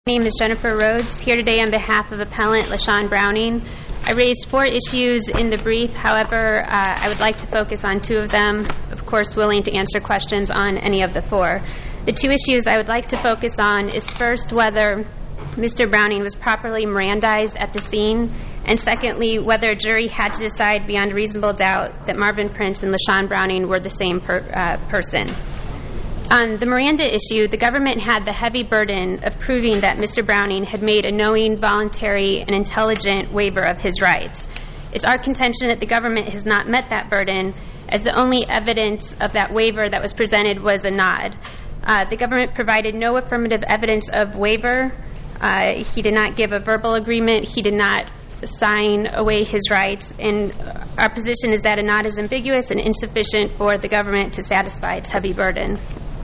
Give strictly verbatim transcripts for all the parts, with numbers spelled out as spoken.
My name is Jennifer Rhodes, here today on behalf of appellant LaShawn Browning. I raised four issues in the brief. However, uh, I would like to focus on two of them, of course willing to answer questions on any of the four. The two issues I would like to focus on is first whether Mister Browning was properly Mirandized at the scene, and secondly, whether a jury had to decide beyond reasonable doubt that Marvin Prince and LaShawn Browning were the same per, uh, person. On the Miranda issue, the government had the heavy burden of proving that Mister Browning had made a knowing, voluntary, and intelligent waiver of his rights. It's our contention that the government has not met that burden, as the only evidence of that waiver that was presented was a nod. Uh, the government provided no affirmative evidence of waiver. Uh, he did not give a verbal agreement. He did not sign away his rights. And our position is that a nod is ambiguous and insufficient for the government to satisfy its heavy burden.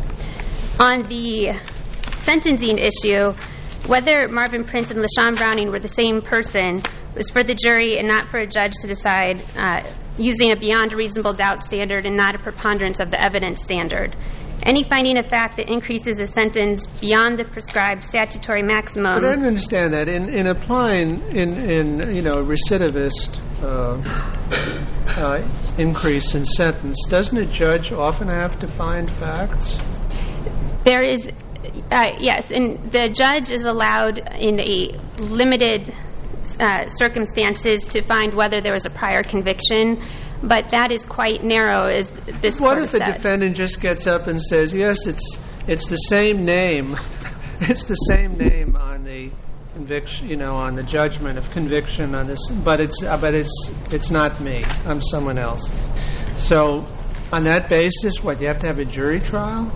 On the sentencing issue, whether Marvin Prince and LaShawn Browning were the same person was for the jury and not for a judge to decide, uh, using a beyond a reasonable doubt standard and not a preponderance of the evidence standard. Any finding of fact that increases a sentence beyond the prescribed statutory maximum. But I don't understand that. In, in applying in, in you know recidivist uh, uh, increase in sentence, doesn't a judge often have to find facts? There is, uh, yes, and the judge is allowed in a limited uh, circumstances to find whether there was a prior conviction, but that is quite narrow, as this what court if the said. defendant just gets up and says, yes, it's it's the same name, it's the same name on the conviction, you know, on the judgment of conviction on this, but it's uh, but it's it's not me, I'm someone else. So on that basis, what, you have to have a jury trial?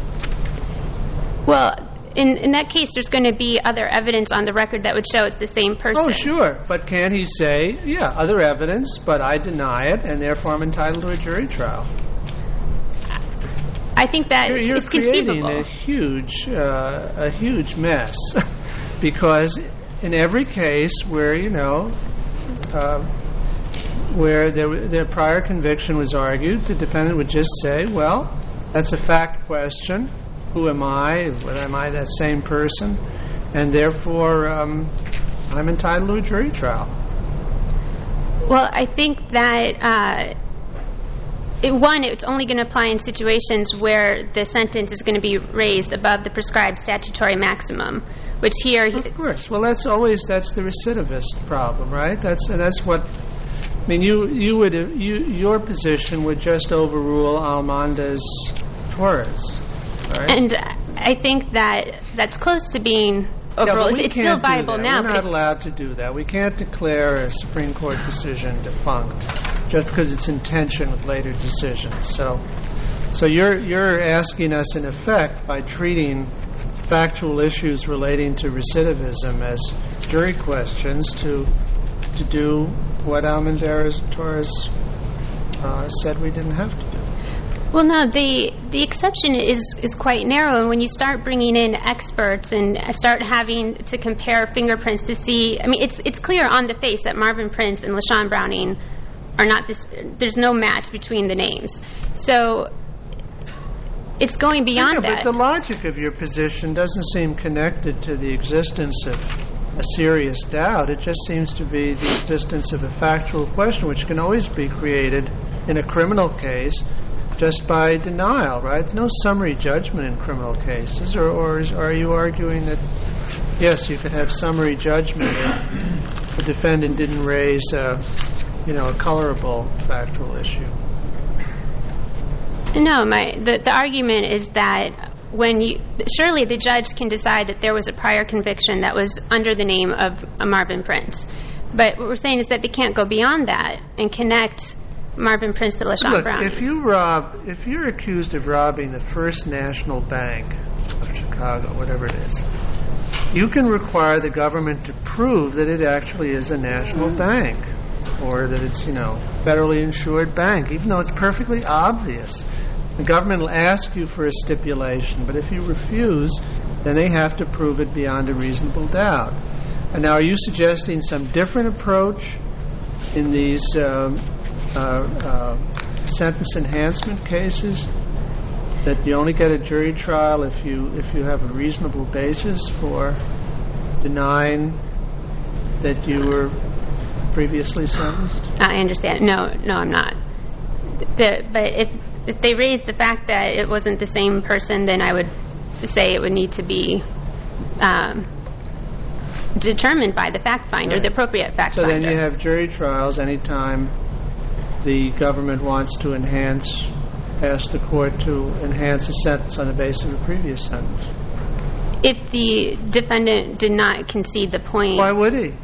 Well, in, in that case, there's going to be other evidence on the record that would show it's the same person. Oh, sure. But can he say, yeah, other evidence, but I deny it, and therefore I'm entitled to a jury trial? I think that you're, is, you're is conceivable. You're creating a huge, uh, a huge mess, because in every case where, you know, uh, where there, their prior conviction was argued, the defendant would just say, well, that's a fact question. Who am I? Am I that same person? And therefore, um, I'm entitled to a jury trial. Well, I think that, uh, it, one, it's only going to apply in situations where the sentence is going to be raised above the prescribed statutory maximum, which here... Of course. Well, that's always, that's the recidivist problem, right? That's that's what... I mean, you, you would, you, your position would just overrule Almondes-Torres. Right. And I think that that's close to being overruled. Yeah, it's still viable now. We're not allowed to do that. We can't declare a Supreme Court decision defunct just because it's in tension with later decisions. So, so you're you're asking us, in effect, by treating factual issues relating to recidivism as jury questions, to to do what Almondes-Torres uh, said we didn't have to do. Well, no, the the exception is, is quite narrow, and when you start bringing in experts and start having to compare fingerprints to see, I mean, it's it's clear on the face that Marvin Prince and LaShawn Browning are not this. There's no match between the names, so it's going beyond yeah, that. But the logic of your position doesn't seem connected to the existence of a serious doubt. It just seems to be the existence of a factual question, which can always be created in a criminal case just by denial, right? There's no summary judgment in criminal cases, or, or is, are you arguing that, yes, you could have summary judgment if the defendant didn't raise, a, you know, a colorable factual issue? No, my the, the argument is that when you, surely the judge can decide that there was a prior conviction that was under the name of a Marvin Prince. But what we're saying is that they can't go beyond that and connect Marvin Prince to LaShawn Look, Browning. if you rob, if you're accused of robbing the First National Bank of Chicago, whatever it is, you can require the government to prove that it actually is a national bank, or that it's, you know, federally insured bank, even though it's perfectly obvious. The government will ask you for a stipulation, but if you refuse, then they have to prove it beyond a reasonable doubt. And now, are you suggesting some different approach in these um, uh, uh, sentence enhancement cases, that you only get a jury trial if you if you have a reasonable basis for denying that you were previously sentenced? I understand. No, no, I'm not. The, but if if they raise the fact that it wasn't the same person, then I would say it would need to be um, determined by the fact finder, Right. the appropriate fact So finder. then you have jury trials anytime the government wants to enhance, ask the court to enhance a sentence on the basis of a previous sentence. If the defendant did not concede the point, Why would he?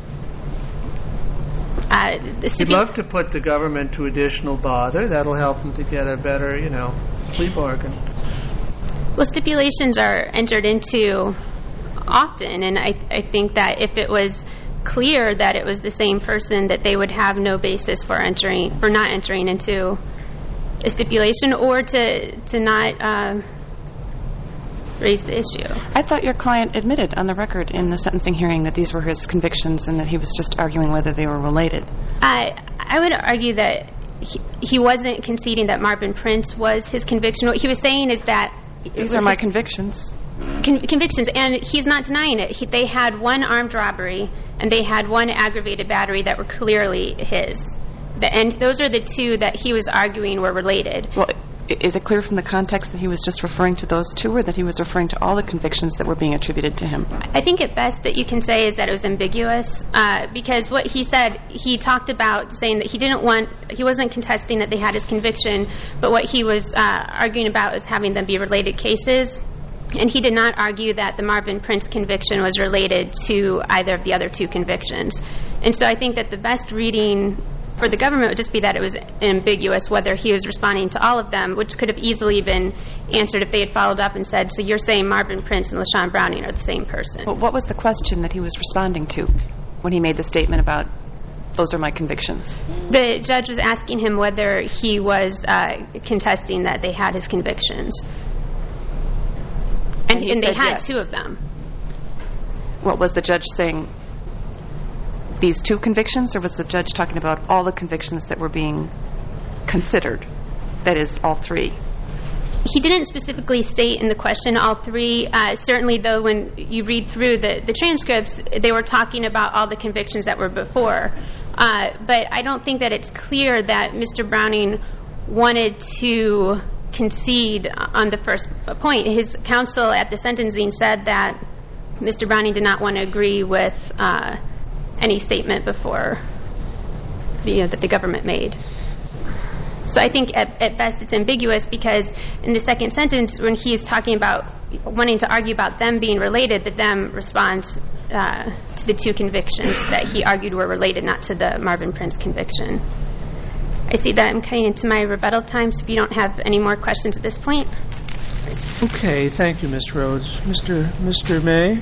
uh, the He'd stipu- love to put the government to additional bother. That'll help him to get a better, you know, plea bargain. well, stipulations are entered into often, and I, I think that if it was clear that it was the same person, that they would have no basis for entering, for not entering into a stipulation or to to not uh, raise the issue. I thought your client admitted on the record in the sentencing hearing that these were his convictions and that he was just arguing whether they were related. I I would argue that he, he wasn't conceding that Marvin Prince was his conviction. What he was saying is that These are my convictions. Con- convictions, and he's not denying it. He, they had one armed robbery and they had one aggravated battery that were clearly his. The, and those are the two that he was arguing were related. Well, i- is it clear from the context that he was just referring to those two, or that he was referring to all the convictions that were being attributed to him? I think at best that you can say is that it was ambiguous, uh, because what he said, he talked about saying that he didn't want, he wasn't contesting that they had his conviction, but what he was uh, arguing about was having them be related cases. And he did not argue that the Marvin Prince conviction was related to either of the other two convictions. And so I think that the best reading for the government would just be that it was ambiguous whether he was responding to all of them, which could have easily been answered if they had followed up and said, so you're saying Marvin Prince and LaShawn Browning are the same person. Well, what was the question that he was responding to when he made the statement about, those are my convictions? The judge was asking him whether he was uh, contesting that they had his convictions. And, And he and they said had yes. two of them. What was the judge saying? These two convictions, or was the judge talking about all the convictions that were being considered? That is, all three. He didn't specifically state in the question all three. Uh, certainly, though, when you read through the, the transcripts, they were talking about all the convictions that were before. Uh, but I don't think that it's clear that Mister Browning wanted to concede on the first point. His counsel at the sentencing said that Mister Browning did not want to agree with uh, any statement before the, you know, that the government made. So I think at, at best it's ambiguous, because in the second sentence, when he's talking about wanting to argue about them being related, the them responds uh, to the two convictions that he argued were related, not to the Marvin Prince conviction. I see that I'm cutting into my rebuttal time, so if you don't have any more questions at this point. Okay, thank you, Miz Rhodes. Mister Mister May?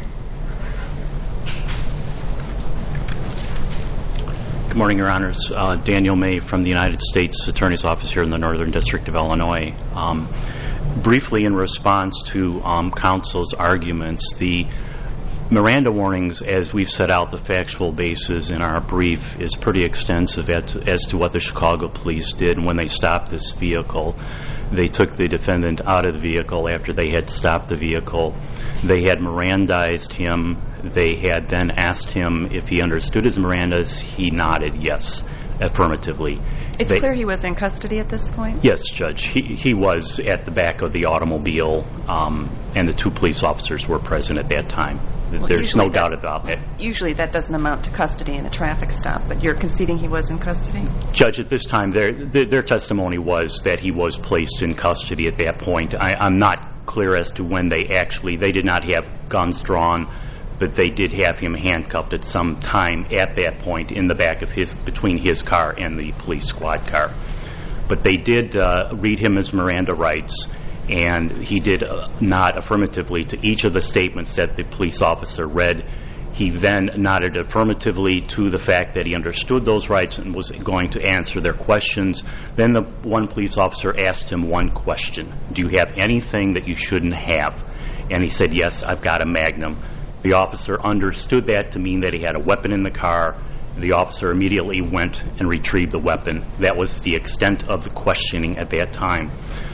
Good morning, Your Honors. Uh, Daniel May from the United States Attorney's Office here in the Northern District of Illinois. Um, briefly, in response to um, counsel's arguments, the Miranda warnings, as we've set out the factual basis in our brief, is pretty extensive as, as to what the Chicago police did when they stopped this vehicle. They took the defendant out of the vehicle after they had stopped the vehicle. They had Mirandized him. They had then asked him if he understood his Mirandas. He nodded yes, affirmatively. It's They, clear he was in custody at this point? Yes, Judge. He, he was at the back of the automobile, um, and the two police officers were present at that time. Well, There's no usually doubt that- about it. Usually that doesn't amount to custody in a traffic stop, but you're conceding he was in custody? Judge, at this time, their, their, their testimony was that he was placed in custody at that point. I, I'm not clear as to when they actually, they did not have guns drawn, but they did have him handcuffed at some time at that point in the back of his, between his car and the police squad car. But they did uh, read him his Miranda rights, and he did uh, nod affirmatively to each of the statements that the police officer read. He then nodded affirmatively to the fact that he understood those rights and was going to answer their questions. Then the one police officer asked him one question: do you have anything that you shouldn't have? And he said, yes, I've got a Magnum. The officer understood that to mean that he had a weapon in the car. The officer immediately went and retrieved the weapon. That was the extent of the questioning at that time.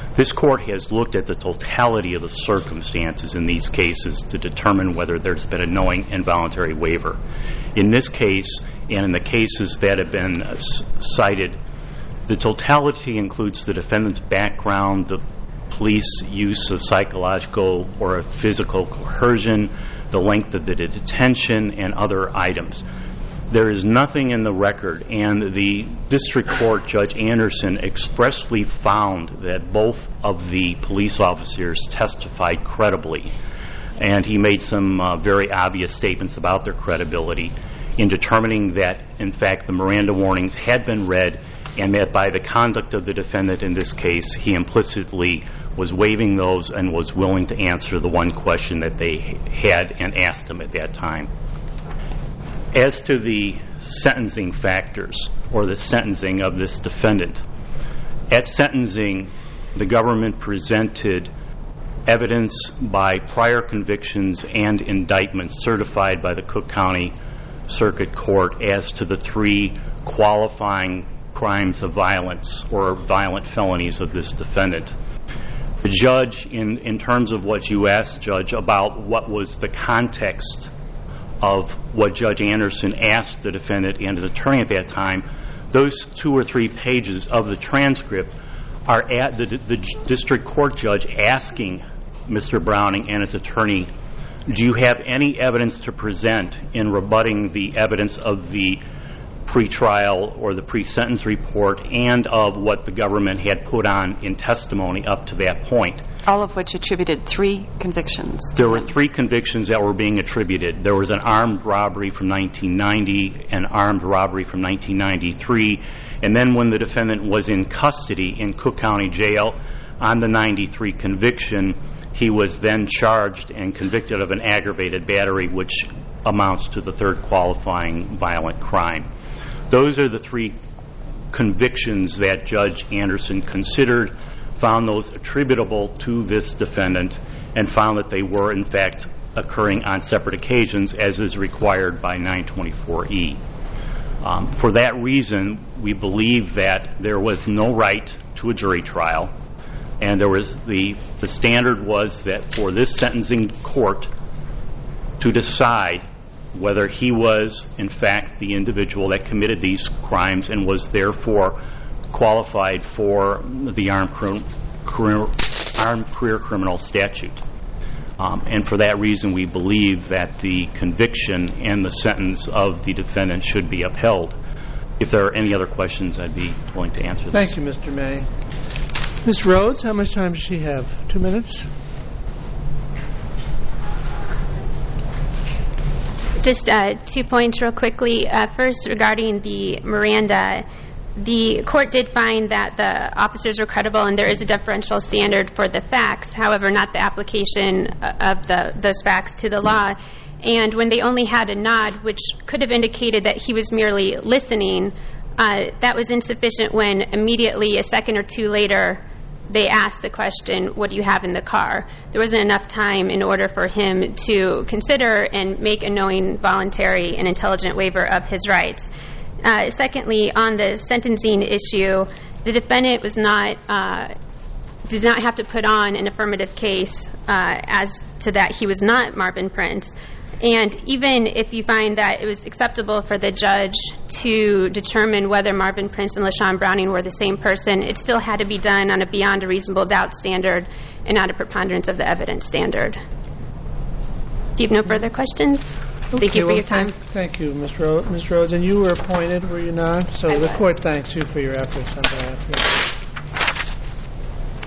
This court has looked at the totality of the circumstances in these cases to determine whether there's been a knowing and voluntary waiver. In this case, and in the cases that have been uh, cited, the totality includes the defendant's background, the police use of psychological or physical coercion, the length of the detention, and other items. There is nothing in the record, and the district court, Judge Anderson, expressly found that both of the police officers testified credibly, and he made some uh, very obvious statements about their credibility in determining that, in fact, the Miranda warnings had been read, and that by the conduct of the defendant in this case, he implicitly was waiving those and was willing to answer the one question that they had and asked him at that time. As to the sentencing factors or the sentencing of this defendant, at sentencing, the government presented evidence by prior convictions and indictments certified by the Cook County Circuit Court as to the three qualifying crimes of violence or violent felonies of this defendant. The judge, in, in terms of what you asked, Judge, about what was the context of what Judge Anderson asked the defendant and his attorney at that time, those two or three pages of the transcript are at the, the district court judge asking Mister Browning and his attorney, do you have any evidence to present in rebutting the evidence of the pretrial or the pre-sentence report and of what the government had put on in testimony up to that point? All of which attributed three convictions. There were three convictions that were being attributed. There was an armed robbery from nineteen ninety, an armed robbery from nineteen ninety-three, and then when the defendant was in custody in Cook County Jail on the ninety-three conviction, he was then charged and convicted of an aggravated battery, which amounts to the third qualifying violent crime. Those are the three convictions that Judge Anderson considered, found those attributable to this defendant, and found that they were, in fact, occurring on separate occasions, as is required by nine twenty-four E. Um, for that reason, we believe that there was no right to a jury trial, and there was the, the standard was that for this sentencing court to decide whether he was, in fact, the individual that committed these crimes and was therefore qualified for the Armed Career, Armed Career Criminal Statute. Um, and for that reason, we believe that the conviction and the sentence of the defendant should be upheld. If there are any other questions, I'd be willing to answer them. Thank you, Mister May. Miz Rhodes, how much time does she have? Two minutes? Just uh, two points real quickly. Uh, first, regarding the Miranda, the court did find that the officers were credible and there is a deferential standard for the facts, however, not the application of the, those facts to the law. And when they only had a nod, which could have indicated that he was merely listening, uh, that was insufficient when immediately a second or two later they asked the question, what do you have in the car? There wasn't enough time in order for him to consider and make a knowing, voluntary, and intelligent waiver of his rights. Uh, secondly, on the sentencing issue, the defendant was not, uh, did not have to put on an affirmative case uh, as to that he was not Marvin Prince. And even if you find that it was acceptable for the judge to determine whether Marvin Prince and LaShawn Browning were the same person, it still had to be done on a beyond a reasonable doubt standard and not a preponderance of the evidence standard. Do you have no further questions? Okay, Thank you for well, your time. Thank, thank you, Miz Rhodes. Miz Rhodes, and you were appointed, were you not? So I the was. court thanks you for your efforts on behalf of